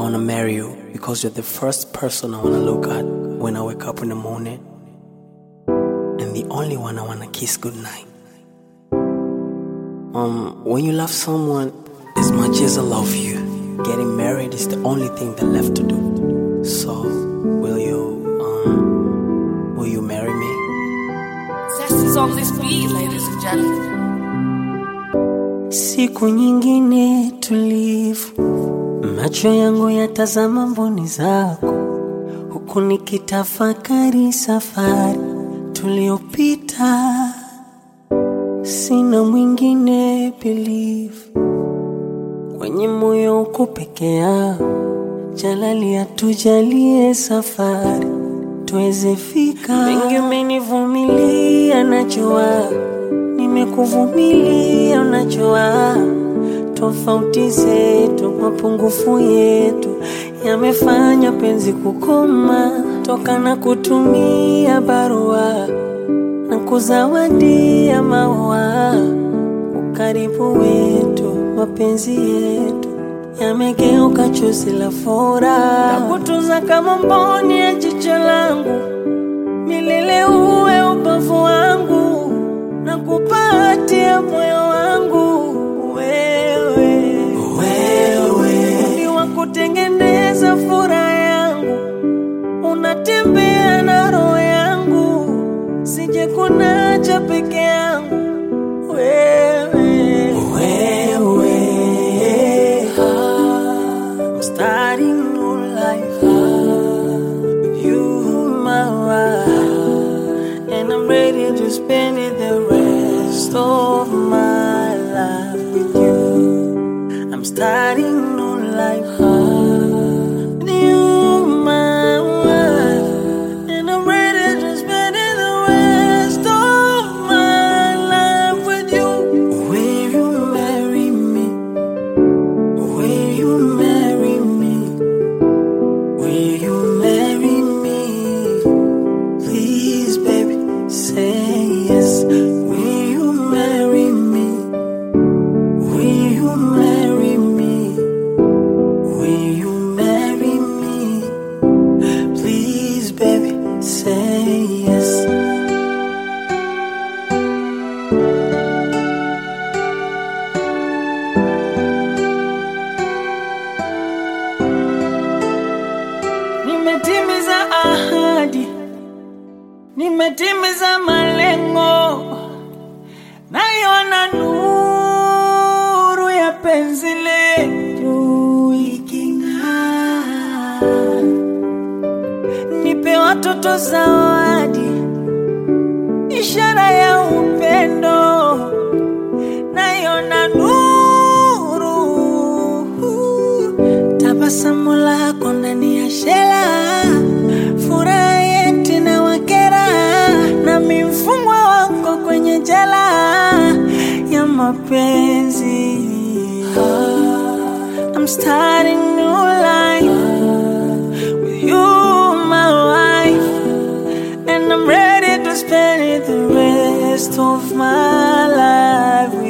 wanna marry you because you're the first person I wanna look at when I wake up in the morning, and the only one I wanna kiss goodnight. When you love someone as much as I love you, getting married is the only thing that's left to do. So, will you marry me? Zest is on this beat, ladies and gentlemen. Siku nyingine tulivu, macho yangu yatazama mboni zako, huku nikitafakari safari tuliopita. Sina mwingine believe, kwenye moyo uko peke yako. Jalali atujalie safari tuweze fika. Mengi umenivumilia najua, nimekuvumilia unajua. Tofauti zetu, mapungufu yetu yamefanya penzi kukoma. Toka na kutumia barua na kuzawadia maua, ukaribu wetu, mapenzi yetu yamegeuka chozi la furaha. Nakutunza kama mboni ya jicho langu, milele uwe ubavu wangu, na kupatia moyo wangu. Wewe ni wa kutengeneza furaha yangu, unatembea na roho yangu, sije kunacha peke yangu. I'm starting new life with you, my wife, and I'm ready to spend it the rest of my life with you. I'm starting new life with you, my wife, and I'm ready to spend it the rest of my life with you. Will you marry me? Will you marry me? Will you marry me? Please, baby, say yes. Will you marry me? Will you marry me? Will you marry me? Please, baby, say yes. Nimetimiza ahadi, nimetimiza malengo, naiona nuru ya penzi letu iking'aa. Nipe watoto zawadi, ishara ya upendo, naiona nuru. Tabasamu lako ndani ya shela, furaha yetu na wakera, na mifungwa wako kwenye jela ya mapenzi. I'm starting new life with you, my wife, and I'm ready to spend it the rest of my life.